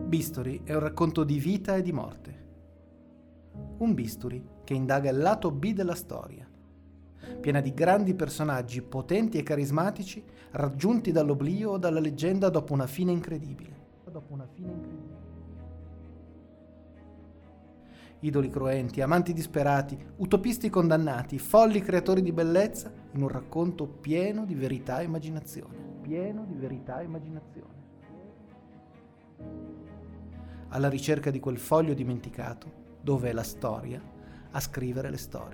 Bisturi è un racconto di vita e di morte. Un bisturi che indaga il lato B della storia, piena di grandi personaggi potenti e carismatici raggiunti dall'oblio o dalla leggenda dopo una fine incredibile. Idoli cruenti, amanti disperati, utopisti condannati, folli creatori di bellezza in un racconto pieno di verità e immaginazione. Alla ricerca di quel foglio dimenticato dove è la storia a scrivere le storie.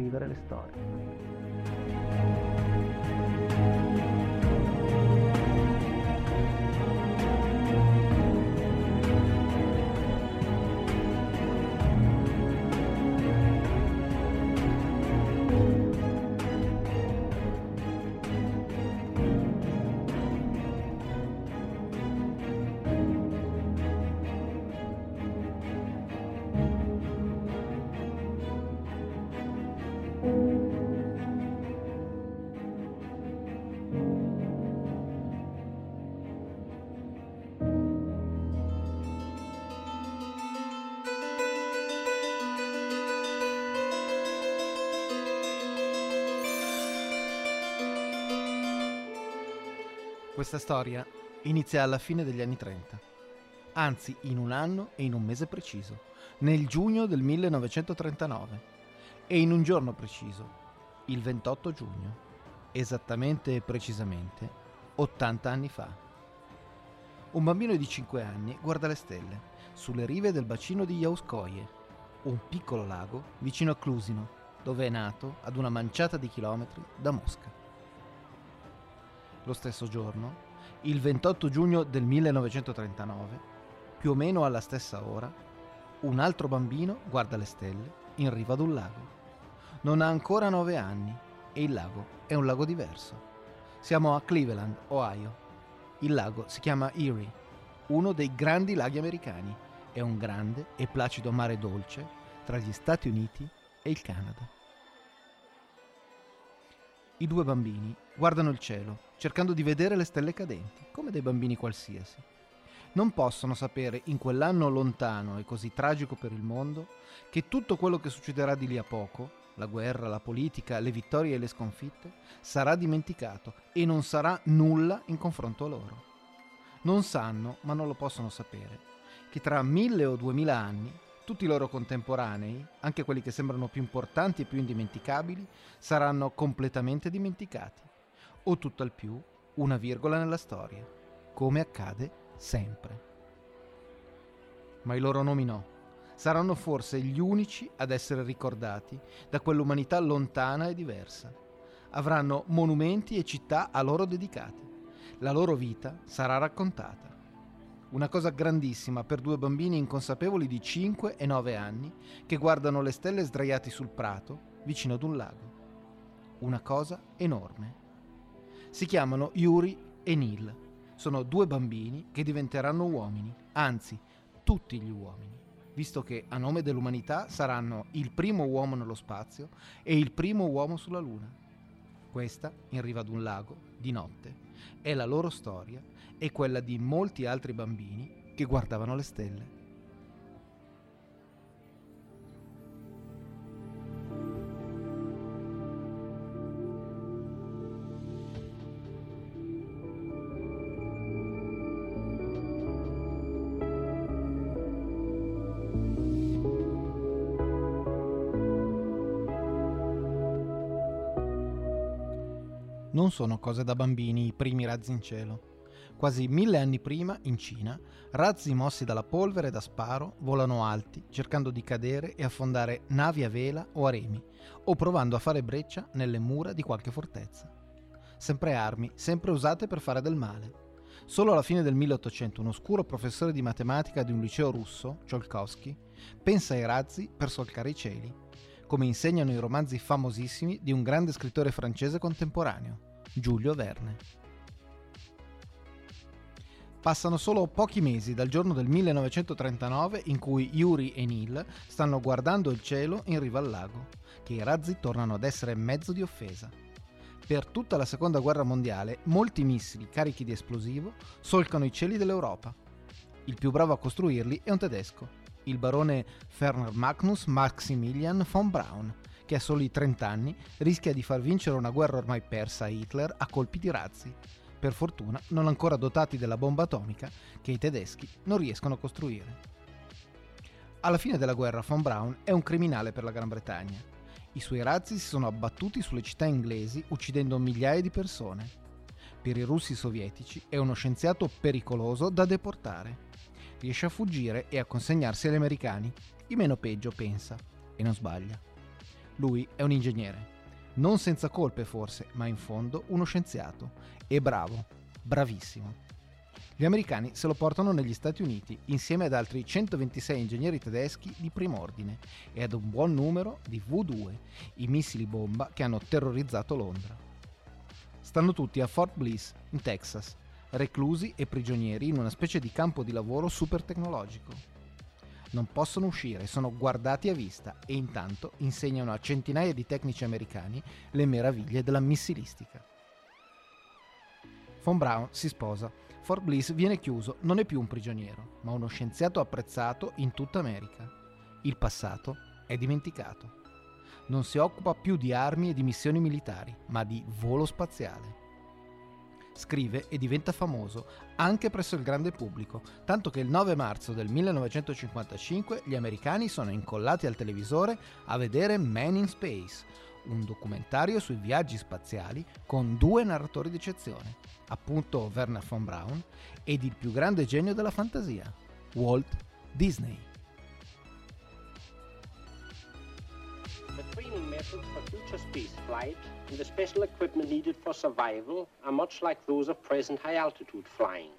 Questa storia inizia alla fine degli anni 30, anzi in un anno e in un mese preciso, nel giugno del 1939 e in un giorno preciso, il 28 giugno, esattamente e precisamente 80 anni fa. Un bambino di 5 anni guarda le stelle sulle rive del bacino di Yauskoye, un piccolo lago vicino a Klusino, dove è nato ad una manciata di chilometri da Mosca. Lo stesso giorno, il 28 giugno del 1939, più o meno alla stessa ora, un altro bambino guarda le stelle in riva ad un lago. Non ha ancora 9 anni e il lago è un lago diverso. Siamo a Cleveland, Ohio. Il lago si chiama Erie, uno dei grandi laghi americani. È un grande e placido mare dolce tra gli Stati Uniti e il Canada. I due bambini guardano il cielo, cercando di vedere le stelle cadenti, come dei bambini qualsiasi. Non possono sapere, in quell'anno lontano e così tragico per il mondo, che tutto quello che succederà di lì a poco, la guerra, la politica, le vittorie e le sconfitte, sarà dimenticato e non sarà nulla in confronto a loro. Non sanno, ma non lo possono sapere, che tra 1000 o 2000 anni tutti i loro contemporanei, anche quelli che sembrano più importanti e più indimenticabili, saranno completamente dimenticati, o tutt'al più una virgola nella storia, come accade sempre. Ma i loro nomi no. Saranno forse gli unici ad essere ricordati da quell'umanità lontana e diversa. Avranno monumenti e città a loro dedicate. La loro vita sarà raccontata. Una cosa grandissima per due bambini inconsapevoli di 5 e 9 anni che guardano le stelle sdraiati sul prato vicino ad un lago. Una cosa enorme. Si chiamano Yuri e Neil. Sono due bambini che diventeranno uomini, anzi, tutti gli uomini, visto che a nome dell'umanità saranno il primo uomo nello spazio e il primo uomo sulla Luna. Questa, in riva ad un lago, di notte, è la loro storia e quella di molti altri bambini che guardavano le stelle. Non sono cose da bambini i primi razzi in cielo. Quasi 1000 anni prima, in Cina, razzi mossi dalla polvere da sparo volano alti, cercando di cadere e affondare navi a vela o a remi, o provando a fare breccia nelle mura di qualche fortezza. Sempre armi, sempre usate per fare del male. Solo alla fine del 1800 un oscuro professore di matematica di un liceo russo, Tsiolkovsky, pensa ai razzi per solcare i cieli, come insegnano i romanzi famosissimi di un grande scrittore francese contemporaneo, Giulio Verne. Passano solo pochi mesi dal giorno del 1939 in cui Yuri e Neil stanno guardando il cielo in riva al lago, che i razzi tornano ad essere mezzo di offesa. Per tutta la seconda guerra mondiale molti missili carichi di esplosivo solcano i cieli dell'Europa. Il più bravo a costruirli è un tedesco, il barone Werner Magnus Maximilian von Braun, che a soli 30 anni rischia di far vincere una guerra ormai persa a Hitler a colpi di razzi, per fortuna non ancora dotati della bomba atomica che i tedeschi non riescono a costruire. Alla fine della guerra von Braun è un criminale per la Gran Bretagna. I suoi razzi si sono abbattuti sulle città inglesi uccidendo migliaia di persone. Per i russi sovietici è uno scienziato pericoloso da deportare. Riesce a fuggire e a consegnarsi agli americani. Il meno peggio, pensa, e non sbaglia. Lui è un ingegnere. Non senza colpe forse, ma in fondo uno scienziato. E bravo, bravissimo. Gli americani se lo portano negli Stati Uniti insieme ad altri 126 ingegneri tedeschi di prim'ordine e ad un buon numero di V2, i missili bomba che hanno terrorizzato Londra. Stanno tutti a Fort Bliss, in Texas, reclusi e prigionieri in una specie di campo di lavoro super tecnologico. Non possono uscire, sono guardati a vista e intanto insegnano a centinaia di tecnici americani le meraviglie della missilistica. Von Braun si sposa. Fort Bliss viene chiuso, non è più un prigioniero, ma uno scienziato apprezzato in tutta America. Il passato è dimenticato. Non si occupa più di armi e di missioni militari, ma di volo spaziale. Scrive e diventa famoso anche presso il grande pubblico, tanto che il 9 marzo del 1955 gli americani sono incollati al televisore a vedere Man in Space, un documentario sui viaggi spaziali con 2 narratori d'eccezione, appunto Werner von Braun ed il più grande genio della fantasia, Walt Disney. The training methods for future space flight and the special equipment needed for survival are much like those of present high-altitude flying.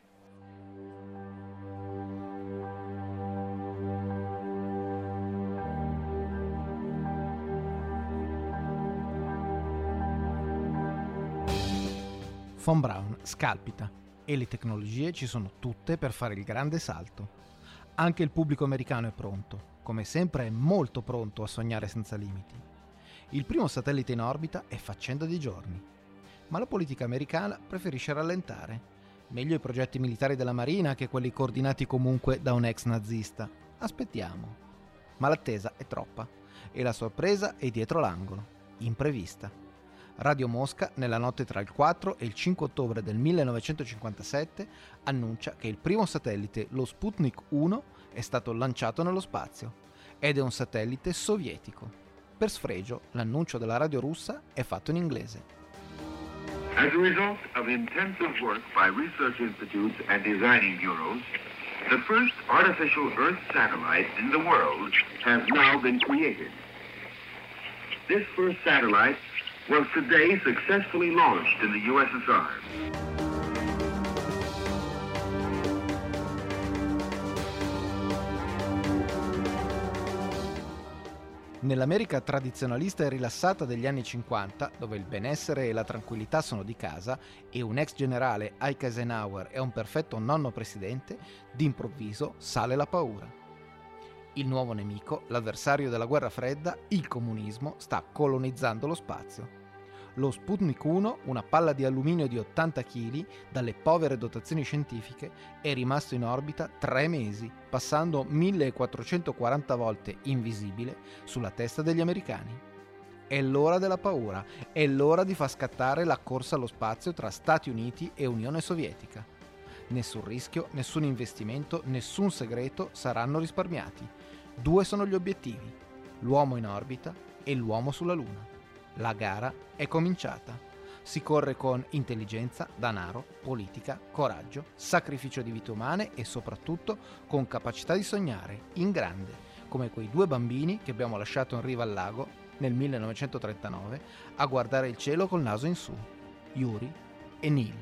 Von Braun scalpita e le tecnologie ci sono tutte per fare il grande salto. Anche il pubblico americano è pronto, come sempre è molto pronto a sognare senza limiti. Il primo satellite in orbita è faccenda di giorni, ma la politica americana preferisce rallentare. Meglio i progetti militari della Marina che quelli coordinati comunque da un ex nazista. Aspettiamo. Ma l'attesa è troppa e la sorpresa è dietro l'angolo, imprevista. Radio Mosca, nella notte tra il 4 e il 5 ottobre del 1957, annuncia che il primo satellite, lo Sputnik 1, è stato lanciato nello spazio ed è un satellite sovietico. Per sfregio, l'annuncio della radio russa è fatto in inglese. As a result of intensive work by research institutes and designing bureaus, the first artificial Earth satellite in the world has now been created. This first satellite was today successfully launched in the USSR. Nell'America tradizionalista e rilassata degli anni 50, dove il benessere e la tranquillità sono di casa e un ex generale, Ike Eisenhower, è un perfetto nonno presidente, d'improvviso sale la paura. Il nuovo nemico, l'avversario della guerra fredda, il comunismo, sta colonizzando lo spazio. Lo Sputnik 1, una palla di alluminio di 80 kg, dalle povere dotazioni scientifiche, è rimasto in orbita 3 mesi, passando 1440 volte invisibile sulla testa degli americani. È l'ora della paura, è l'ora di far scattare la corsa allo spazio tra Stati Uniti e Unione Sovietica. Nessun rischio, nessun investimento, nessun segreto saranno risparmiati. 2 sono gli obiettivi: l'uomo in orbita e l'uomo sulla Luna. La gara è cominciata. Si corre con intelligenza, denaro, politica, coraggio, sacrificio di vite umane e soprattutto con capacità di sognare in grande, come quei 2 bambini che abbiamo lasciato in riva al lago nel 1939 a guardare il cielo col naso in su, Yuri e Neil.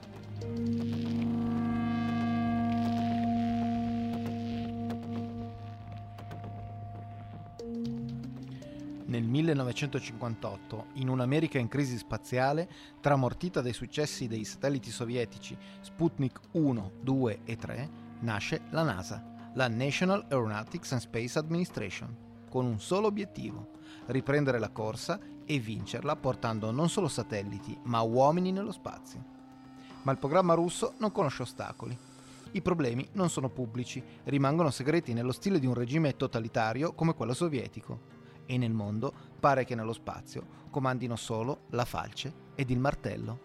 Nel 1958, in un'America in crisi spaziale, tramortita dai successi dei satelliti sovietici Sputnik 1, 2 e 3, nasce la NASA, la National Aeronautics and Space Administration, con un solo obiettivo: riprendere la corsa e vincerla portando non solo satelliti, ma uomini nello spazio. Ma il programma russo non conosce ostacoli. I problemi non sono pubblici, rimangono segreti nello stile di un regime totalitario come quello sovietico. E nel mondo pare che nello spazio comandino solo la falce ed il martello.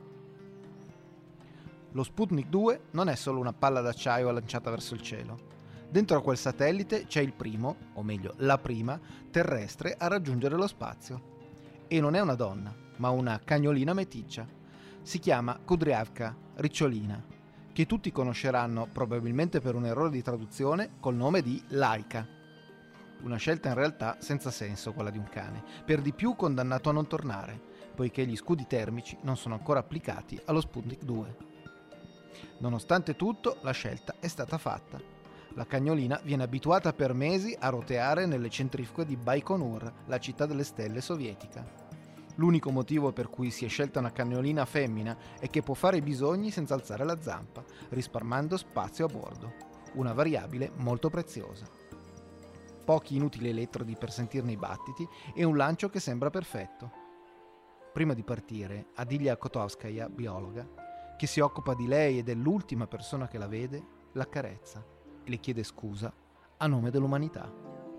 Lo Sputnik 2 non è solo una palla d'acciaio lanciata verso il cielo. Dentro a quel satellite c'è il primo, o meglio la prima, terrestre a raggiungere lo spazio. E non è una donna, ma una cagnolina meticcia. Si chiama Kudryavka, ricciolina, che tutti conosceranno, probabilmente per un errore di traduzione, col nome di Laika. Una scelta in realtà senza senso, quella di un cane, per di più condannato a non tornare, poiché gli scudi termici non sono ancora applicati allo Sputnik 2. Nonostante tutto, la scelta è stata fatta. La cagnolina viene abituata per mesi a roteare nelle centrifughe di Baikonur, la città delle stelle sovietica. L'unico motivo per cui si è scelta una cagnolina femmina è che può fare i bisogni senza alzare la zampa, risparmiando spazio a bordo, una variabile molto preziosa. Pochi inutili elettrodi per sentirne i battiti e un lancio che sembra perfetto. Prima di partire, Adilia Kotovskaya, biologa, che si occupa di lei e dell'ultima persona che la vede, l'accarezza e le chiede scusa a nome dell'umanità.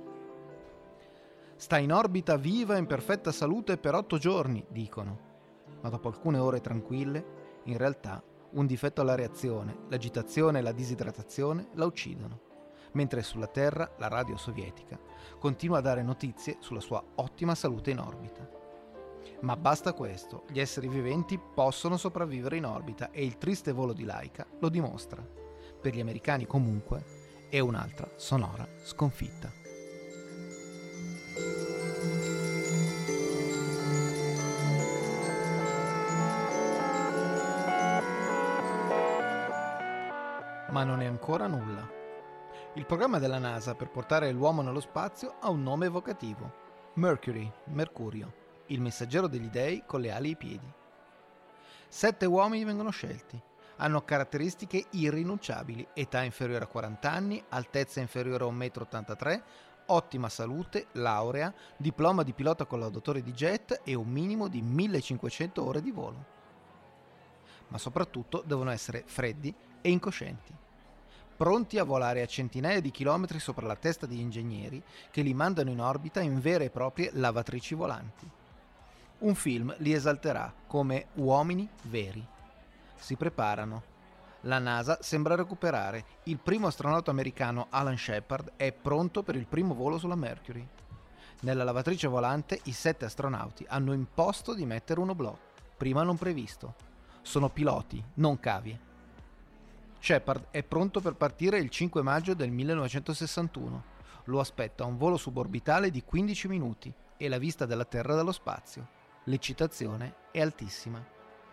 Sta in orbita viva e in perfetta salute per 8 giorni, dicono, ma dopo alcune ore tranquille, in realtà un difetto alla reazione, l'agitazione e la disidratazione la uccidono, mentre sulla Terra la radio sovietica continua a dare notizie sulla sua ottima salute in orbita. Ma basta questo, gli esseri viventi possono sopravvivere in orbita e il triste volo di Laika lo dimostra. Per gli americani comunque è un'altra sonora sconfitta. Ma non è ancora nulla. Il programma della NASA per portare l'uomo nello spazio ha un nome evocativo: Mercury, Mercurio, il messaggero degli dei con le ali ai piedi. 7 uomini vengono scelti. Hanno caratteristiche irrinunciabili: età inferiore a 40 anni, altezza inferiore a 1,83 m, ottima salute, laurea, diploma di pilota collaudatore di jet e un minimo di 1500 ore di volo. Ma soprattutto devono essere freddi e incoscienti, pronti a volare a centinaia di chilometri sopra la testa di ingegneri che li mandano in orbita in vere e proprie lavatrici volanti. Un film li esalterà come uomini veri. Si preparano. La NASA sembra recuperare. Il primo astronauta americano, Alan Shepard, è pronto per il primo volo sulla Mercury. Nella lavatrice volante i 7 astronauti hanno imposto di mettere un oblò, prima non previsto. Sono piloti, non cavie. Shepard è pronto per partire il 5 maggio del 1961. Lo aspetta un volo suborbitale di 15 minuti e la vista della Terra dallo spazio. L'eccitazione è altissima.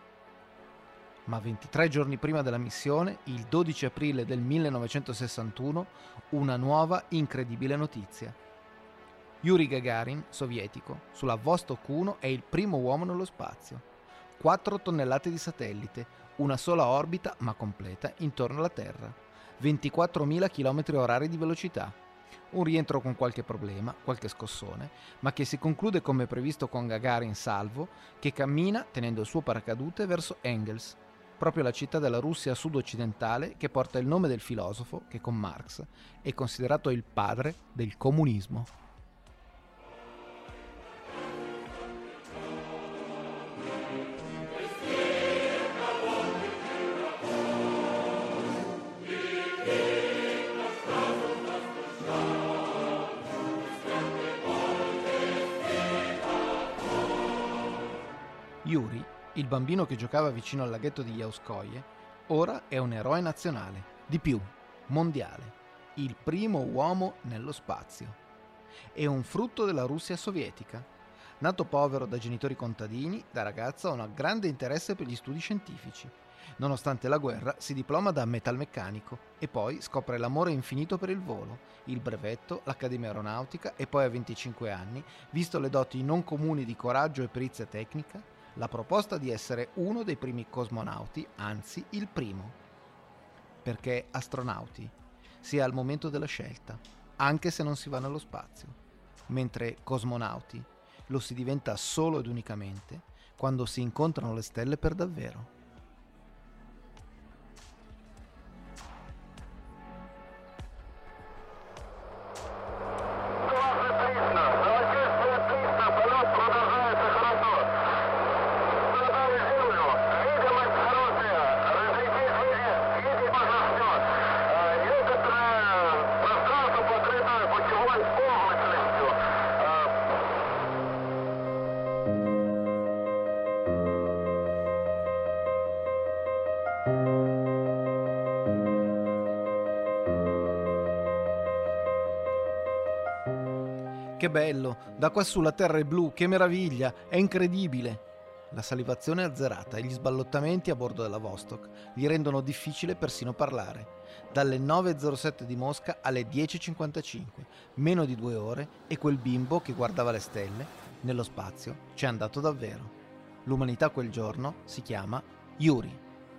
Ma 23 giorni prima della missione, il 12 aprile del 1961, una nuova incredibile notizia. Yuri Gagarin, sovietico, sulla Vostok 1 è il primo uomo nello spazio. 4 tonnellate di satellite, una sola orbita ma completa intorno alla Terra, 24.000 km/h di velocità. Un rientro con qualche problema, qualche scossone, ma che si conclude come previsto con Gagarin salvo, che cammina tenendo il suo paracadute verso Engels, proprio la città della Russia sud-occidentale che porta il nome del filosofo che con Marx è considerato il padre del comunismo. Yuri, il bambino che giocava vicino al laghetto di Yauskoye, ora è un eroe nazionale, di più, mondiale, il primo uomo nello spazio. È un frutto della Russia sovietica. Nato povero da genitori contadini, da ragazzo ha un grande interesse per gli studi scientifici. Nonostante la guerra si diploma da metalmeccanico e poi scopre l'amore infinito per il volo, il brevetto, l'accademia aeronautica e poi a 25 anni, visto le doti non comuni di coraggio e perizia tecnica, la proposta di essere uno dei primi cosmonauti, anzi il primo. Perché astronauti si è al momento della scelta, anche se non si va nello spazio, mentre cosmonauti lo si diventa solo ed unicamente quando si incontrano le stelle per davvero. Che bello, da quassù la terra è blu, che meraviglia, è incredibile. La salivazione è azzerata e gli sballottamenti a bordo della Vostok gli rendono difficile persino parlare. Dalle 9.07 di Mosca alle 10.55, meno di 2 ore, e quel bimbo che guardava le stelle, nello spazio, c'è andato davvero. L'umanità quel giorno si chiama Yuri.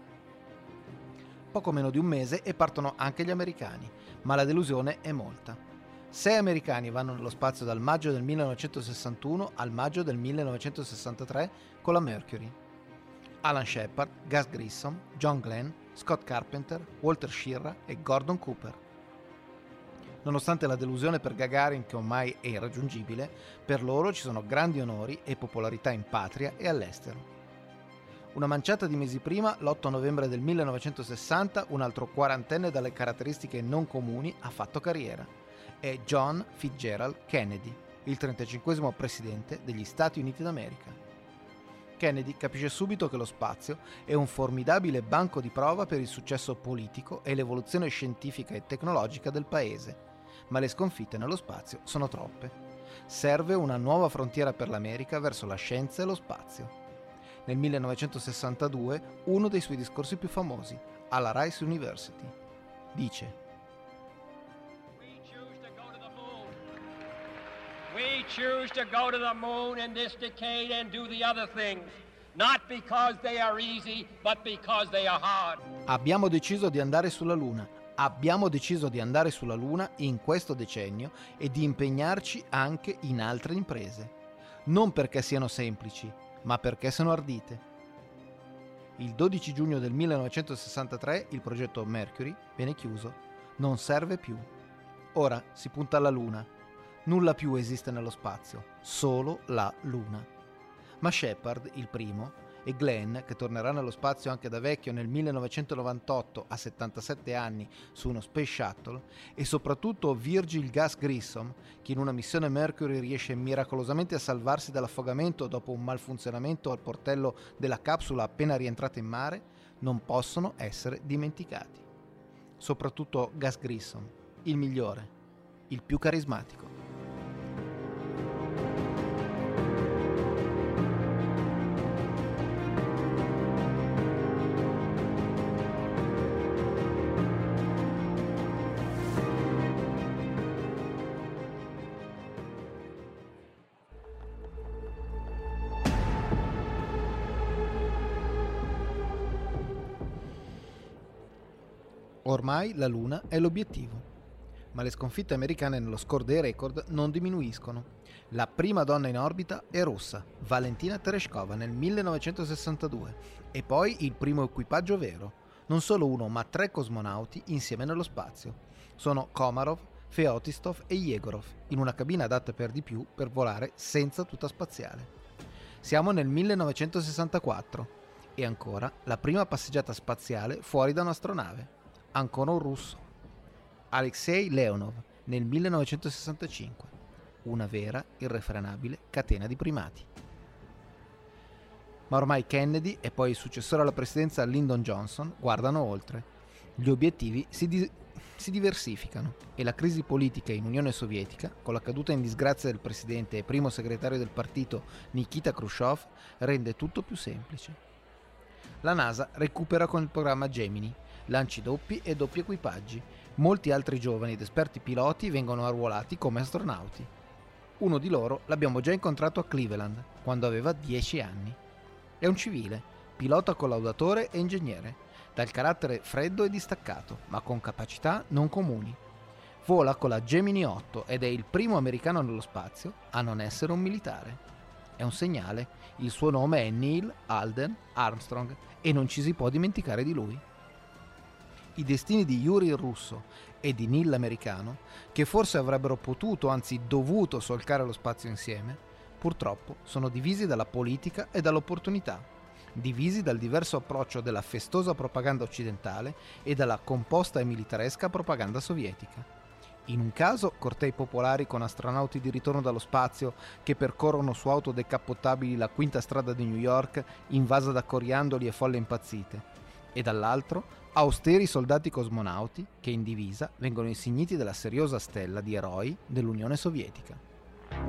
Poco meno di un mese e partono anche gli americani, ma la delusione è molta. 6 americani vanno nello spazio dal maggio del 1961 al maggio del 1963 con la Mercury. Alan Shepard, Gus Grissom, John Glenn, Scott Carpenter, Walter Schirra e Gordon Cooper. Nonostante la delusione per Gagarin, che ormai è irraggiungibile, per loro ci sono grandi onori e popolarità in patria e all'estero. Una manciata di mesi prima, l'8 novembre del 1960, un altro quarantenne dalle caratteristiche non comuni ha fatto carriera. È John Fitzgerald Kennedy, il 35esimo presidente degli Stati Uniti d'America. Kennedy capisce subito che lo spazio è un formidabile banco di prova per il successo politico e l'evoluzione scientifica e tecnologica del paese, ma le sconfitte nello spazio sono troppe. Serve una nuova frontiera per l'America verso la scienza e lo spazio. Nel 1962, uno dei suoi discorsi più famosi, alla Rice University, dice: We choose to go to the moon in this decade and do the other things, not because they are easy, but because they are hard. Abbiamo deciso di andare sulla Luna. Abbiamo deciso di andare sulla Luna in questo decennio e di impegnarci anche in altre imprese. Non perché siano semplici, ma perché sono ardite. Il 12 giugno del 1963 il progetto Mercury viene chiuso. Non serve più. Ora si punta alla Luna. Nulla più esiste nello spazio, solo la Luna. Ma Shepard, il primo, e Glenn, che tornerà nello spazio anche da vecchio nel 1998 a 77 anni su uno Space Shuttle, e soprattutto Virgil Gus Grissom, che in una missione Mercury riesce miracolosamente a salvarsi dall'affogamento dopo un malfunzionamento al portello della capsula appena rientrata in mare, non possono essere dimenticati. Soprattutto Gus Grissom, il migliore, il più carismatico. Ormai la Luna è l'obiettivo, ma le sconfitte americane nello score dei record non diminuiscono. La prima donna in orbita è russa, Valentina Tereshkova nel 1962, e poi il primo equipaggio vero, non solo uno ma 3 cosmonauti insieme nello spazio. Sono Komarov, Feotistov e Yegorov, in una cabina adatta per di più per volare senza tuta spaziale. Siamo nel 1964 e ancora la prima passeggiata spaziale fuori da un'astronave. Ancora un russo, Alexei Leonov, nel 1965, una vera, irrefrenabile catena di primati. Ma ormai Kennedy e poi il successore alla presidenza Lyndon Johnson guardano oltre. Gli obiettivi si diversificano e la crisi politica in Unione Sovietica, con la caduta in disgrazia del presidente e primo segretario del partito Nikita Khrushchev, rende tutto più semplice. La NASA recupera con il programma Gemini, lanci doppi e doppi equipaggi. Molti altri giovani ed esperti piloti vengono arruolati come astronauti. Uno di loro l'abbiamo già incontrato a Cleveland, quando aveva 10 anni. È un civile, pilota collaudatore e ingegnere, dal carattere freddo e distaccato, ma con capacità non comuni. Vola con la Gemini 8 ed è il primo americano nello spazio a non essere un militare. È un segnale, il suo nome è Neil Alden Armstrong e non ci si può dimenticare di lui. I destini di Yuri il russo e di Neil l'americano, che forse avrebbero potuto, anzi dovuto solcare lo spazio insieme, purtroppo sono divisi dalla politica e dall'opportunità, divisi dal diverso approccio della festosa propaganda occidentale e dalla composta e militaresca propaganda sovietica. In un caso cortei popolari con astronauti di ritorno dallo spazio che percorrono su auto decappottabili la quinta strada di New York invasa da coriandoli e folle impazzite, e dall'altro austeri soldati cosmonauti che in divisa vengono insigniti della seriosa stella di eroi dell'Unione Sovietica.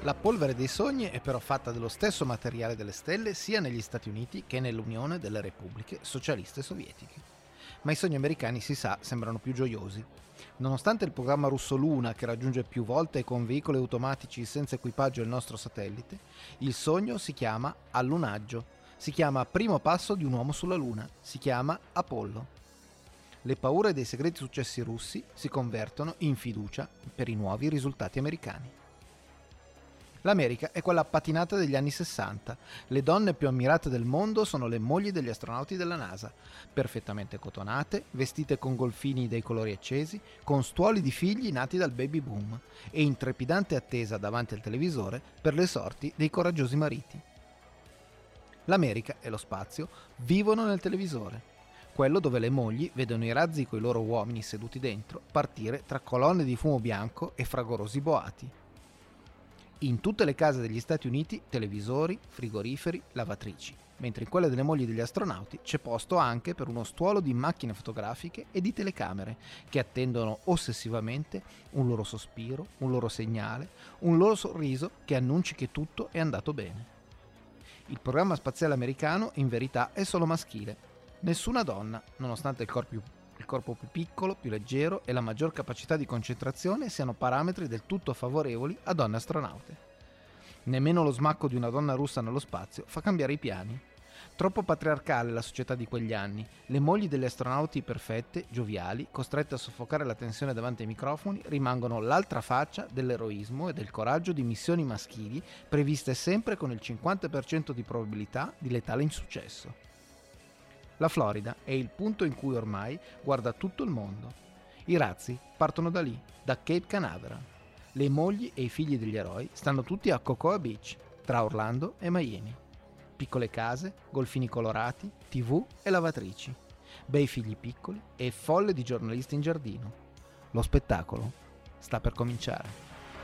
La polvere dei sogni è però fatta dello stesso materiale delle stelle sia negli Stati Uniti che nell'Unione delle Repubbliche Socialiste Sovietiche. Ma i sogni americani, si sa, sembrano più gioiosi. Nonostante il programma russo Luna, che raggiunge più volte con veicoli automatici senza equipaggio il nostro satellite, il sogno si chiama allunaggio, si chiama primo passo di un uomo sulla Luna, si chiama Apollo. Le paure dei segreti successi russi si convertono in fiducia per i nuovi risultati americani. L'America è quella patinata degli anni 60. Le donne più ammirate del mondo sono le mogli degli astronauti della NASA, perfettamente cotonate, vestite con golfini dei colori accesi, con stuoli di figli nati dal baby boom e in trepidante attesa davanti al televisore per le sorti dei coraggiosi mariti. L'America e lo spazio vivono nel televisore, quello dove le mogli vedono i razzi coi loro uomini seduti dentro partire tra colonne di fumo bianco e fragorosi boati. In tutte le case degli Stati Uniti televisori, frigoriferi, lavatrici, mentre in quelle delle mogli degli astronauti c'è posto anche per uno stuolo di macchine fotografiche e di telecamere che attendono ossessivamente un loro sospiro, un loro segnale, un loro sorriso che annunci che tutto è andato bene. Il programma spaziale americano in verità è solo maschile. Nessuna donna, nonostante il corpo più piccolo, più leggero e la maggior capacità di concentrazione siano parametri del tutto favorevoli a donne astronaute. Nemmeno lo smacco di una donna russa nello spazio fa cambiare i piani. Troppo patriarcale la società di quegli anni, le mogli degli astronauti perfette, gioviali, costrette a soffocare la tensione davanti ai microfoni, rimangono l'altra faccia dell'eroismo e del coraggio di missioni maschili previste sempre con il 50% di probabilità di letale insuccesso. La Florida è il punto in cui ormai guarda tutto il mondo. I razzi partono da lì, da Cape Canaveral. Le mogli e i figli degli eroi stanno tutti a Cocoa Beach, tra Orlando e Miami. Piccole case, golfini colorati, TV e lavatrici. Bei figli piccoli e folle di giornalisti in giardino. Lo spettacolo sta per cominciare.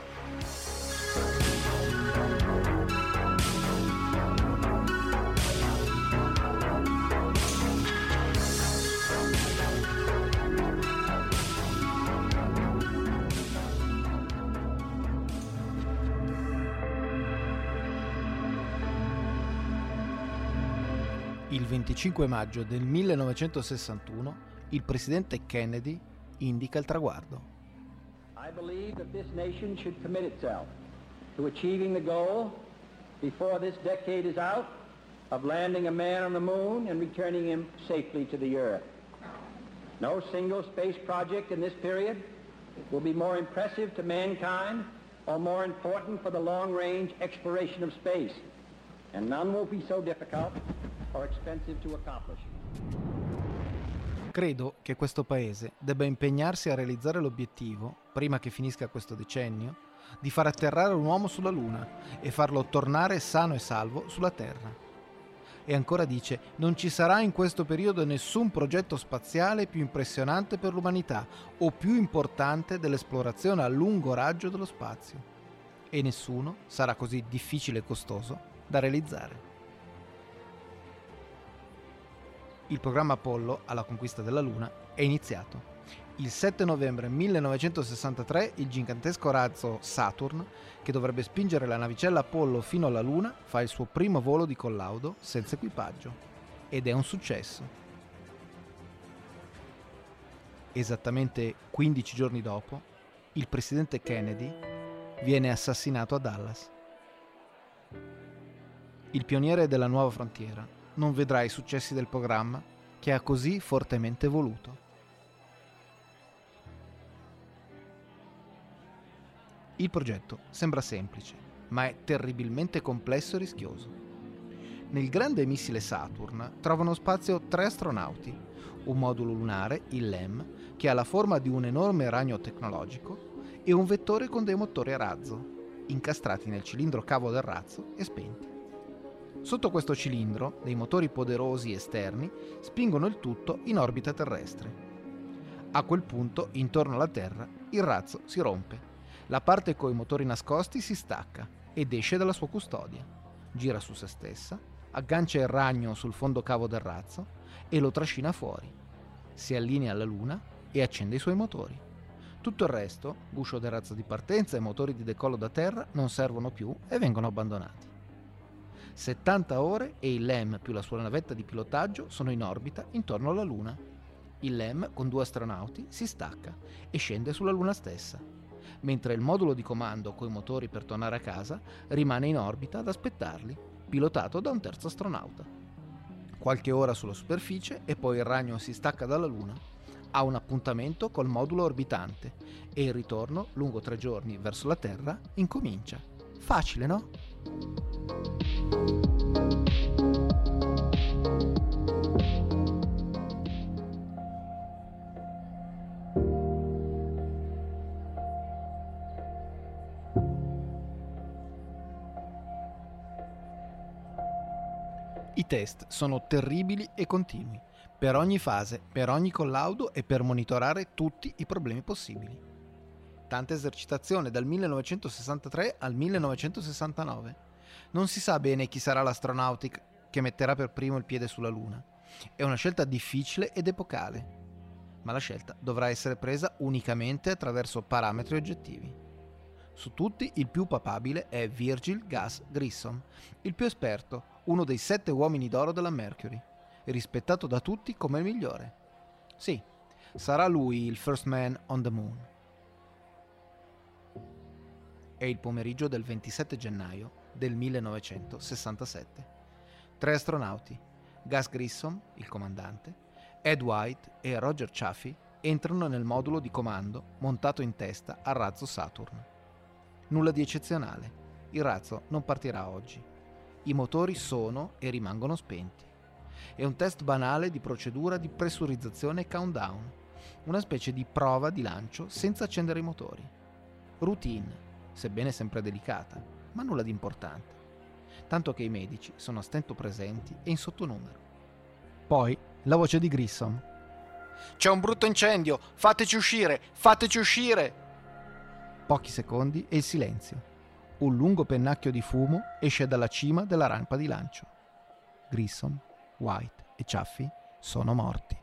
Il 25 maggio del 1961 il presidente Kennedy indica il traguardo. I believe that this nation should commit itself to achieving the goal before this decade is out of landing a man on the moon and returning him safely to the earth. No single space project in this period will be more impressive to mankind or more important for the long-range exploration of space, and none will be so difficult or expensive to accomplish. Credo che questo paese debba impegnarsi a realizzare l'obiettivo, prima che finisca questo decennio, di far atterrare un uomo sulla Luna e farlo tornare sano e salvo sulla Terra. E ancora dice: non ci sarà in questo periodo nessun progetto spaziale più impressionante per l'umanità o più importante dell'esplorazione a lungo raggio dello spazio. E nessuno sarà così difficile e costoso da realizzare. Il programma Apollo alla conquista della Luna è iniziato. Il 7 novembre 1963 il gigantesco razzo Saturn, che dovrebbe spingere la navicella Apollo fino alla Luna, fa il suo primo volo di collaudo senza equipaggio. Ed è un successo. Esattamente 15 giorni dopo, il presidente Kennedy viene assassinato a Dallas. Il pioniere della nuova frontiera non vedrà i successi del programma che ha così fortemente voluto. Il progetto sembra semplice, ma è terribilmente complesso e rischioso. Nel grande missile Saturn trovano spazio 3 astronauti, un modulo lunare, il LEM, che ha la forma di un enorme ragno tecnologico, e un vettore con dei motori a razzo, incastrati nel cilindro cavo del razzo e spenti. Sotto questo cilindro, dei motori poderosi esterni spingono il tutto in orbita terrestre. A quel punto, intorno alla Terra, il razzo si rompe. La parte coi motori nascosti si stacca ed esce dalla sua custodia. Gira su se stessa, aggancia il ragno sul fondo cavo del razzo e lo trascina fuori. Si allinea alla Luna e accende i suoi motori. Tutto il resto, guscio del razzo di partenza e motori di decollo da terra, non servono più e vengono abbandonati. 70 ore e il LEM più la sua navetta di pilotaggio sono in orbita intorno alla Luna. Il LEM, con 2 astronauti, si stacca e scende sulla Luna stessa, mentre il modulo di comando coi motori per tornare a casa rimane in orbita ad aspettarli, pilotato da un terzo astronauta. Qualche ora sulla superficie e poi il ragno si stacca dalla Luna, ha un appuntamento col modulo orbitante e il ritorno, lungo 3 giorni verso la Terra, incomincia. Facile, no? I test sono terribili e continui, per ogni fase, per ogni collaudo e per monitorare tutti i problemi possibili. Tanta esercitazione dal 1963 al 1969. Non si sa bene chi sarà l'astronauta che metterà per primo il piede sulla Luna. È una scelta difficile ed epocale, ma la scelta dovrà essere presa unicamente attraverso parametri oggettivi. Su tutti il più papabile è Virgil Gus Grissom, il più esperto, uno dei 7 uomini d'oro della Mercury, rispettato da tutti come il migliore. Sì, sarà lui il first man on the moon. È il pomeriggio del 27 gennaio del 1967. 3 astronauti, Gus Grissom, il comandante, Ed White e Roger Chaffee, entrano nel modulo di comando montato in testa al razzo Saturn. Nulla di eccezionale, il razzo non partirà oggi. I motori sono e rimangono spenti. È un test banale di procedura di pressurizzazione e countdown, una specie di prova di lancio senza accendere i motori. Routine, sebbene sempre delicata, ma nulla di importante, tanto che i medici sono a stento presenti e in sottonumero. Poi la voce di Grissom. «C'è un brutto incendio! Fateci uscire! Fateci uscire!» Pochi secondi e il silenzio. Un lungo pennacchio di fumo esce dalla cima della rampa di lancio. Grissom, White e Chaffee sono morti.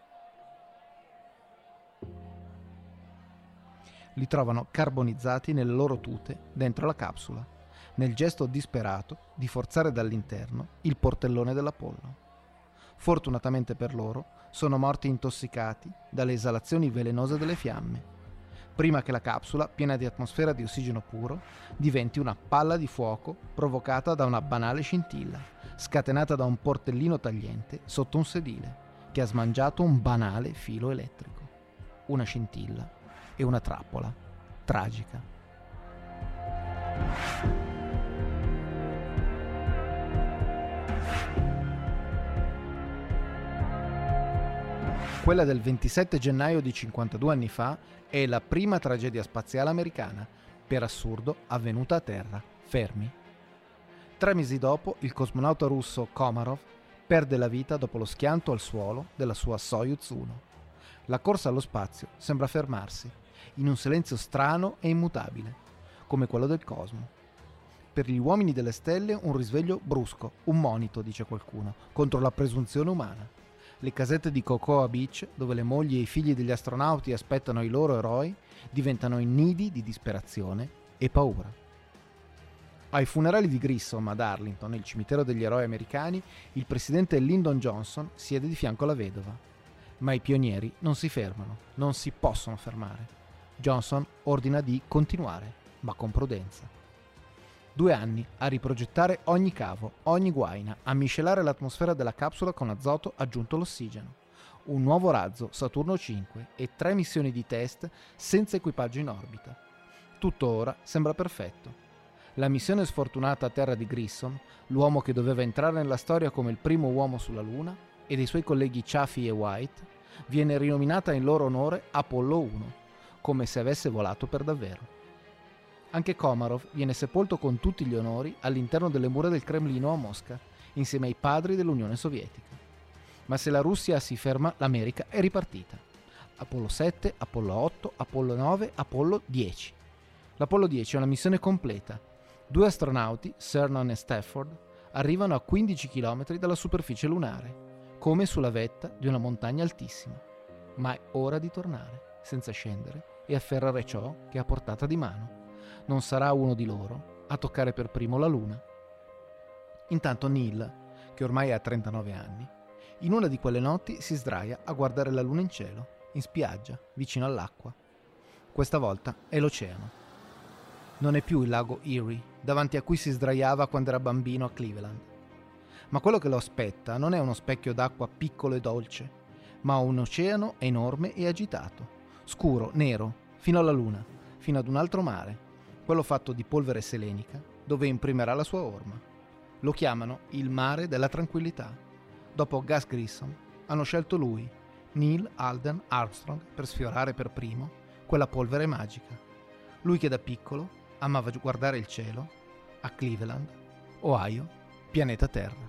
Li trovano carbonizzati nelle loro tute dentro la capsula, nel gesto disperato di forzare dall'interno il portellone dell'Apollo. Fortunatamente per loro, sono morti intossicati dalle esalazioni velenose delle fiamme, prima che la capsula, piena di atmosfera di ossigeno puro, diventi una palla di fuoco provocata da una banale scintilla, scatenata da un portellino tagliente sotto un sedile, che ha smangiato un banale filo elettrico. Una scintilla e una trappola tragica. Quella del 27 gennaio di 52 anni fa è la prima tragedia spaziale americana, per assurdo avvenuta a terra, fermi. 3 mesi dopo, il cosmonauta russo Komarov perde la vita dopo lo schianto al suolo della sua Soyuz 1. La corsa allo spazio sembra fermarsi, in un silenzio strano e immutabile, come quello del cosmo. Per gli uomini delle stelle un risveglio brusco, un monito, dice qualcuno, contro la presunzione umana. Le casette di Cocoa Beach, dove le mogli e i figli degli astronauti aspettano i loro eroi, diventano i nidi di disperazione e paura. Ai funerali di Grissom ad Arlington, nel cimitero degli eroi americani, il presidente Lyndon Johnson siede di fianco alla vedova. Ma i pionieri non si fermano, non si possono fermare. Johnson ordina di continuare, ma con prudenza. 2 anni a riprogettare ogni cavo, ogni guaina, a miscelare l'atmosfera della capsula con azoto aggiunto all'ossigeno. Un nuovo razzo, Saturno 5, e 3 missioni di test senza equipaggio in orbita. Tutto ora sembra perfetto. La missione sfortunata a terra di Grissom, l'uomo che doveva entrare nella storia come il primo uomo sulla Luna, e dei suoi colleghi Chaffee e White, viene rinominata in loro onore Apollo 1, come se avesse volato per davvero. Anche Komarov viene sepolto con tutti gli onori all'interno delle mura del Cremlino a Mosca, insieme ai padri dell'Unione Sovietica. Ma se la Russia si ferma, l'America è ripartita. Apollo 7, Apollo 8, Apollo 9, Apollo 10. L'Apollo 10 è una missione completa. 2 astronauti, Cernan e Stafford, arrivano a 15 km dalla superficie lunare, come sulla vetta di una montagna altissima. Ma è ora di tornare, senza scendere, e afferrare ciò che è a portata di mano. Non sarà uno di loro a toccare per primo la luna. Intanto Neil, che ormai ha 39 anni, in una di quelle notti si sdraia a guardare la luna in cielo, in spiaggia, vicino all'acqua. Questa volta è l'oceano. Non è più il lago Erie, davanti a cui si sdraiava quando era bambino a Cleveland. Ma quello che lo aspetta non è uno specchio d'acqua piccolo e dolce, ma un oceano enorme e agitato, scuro, nero, fino alla luna, fino ad un altro mare, quello fatto di polvere selenica, dove imprimerà la sua orma. Lo chiamano il mare della tranquillità. Dopo Gus Grissom hanno scelto lui, Neil Alden Armstrong, per sfiorare per primo quella polvere magica. Lui che da piccolo amava guardare il cielo a Cleveland, Ohio, pianeta Terra.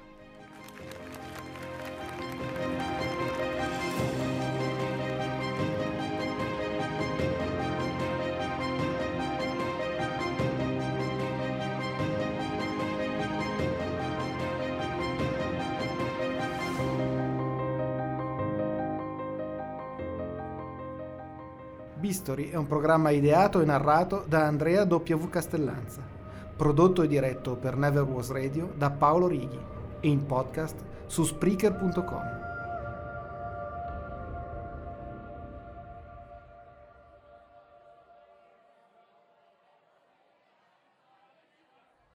Bistory è un programma ideato e narrato da Andrea W. Castellanza, prodotto e diretto per Never Was Radio da Paolo Righi e in podcast su Spreaker.com.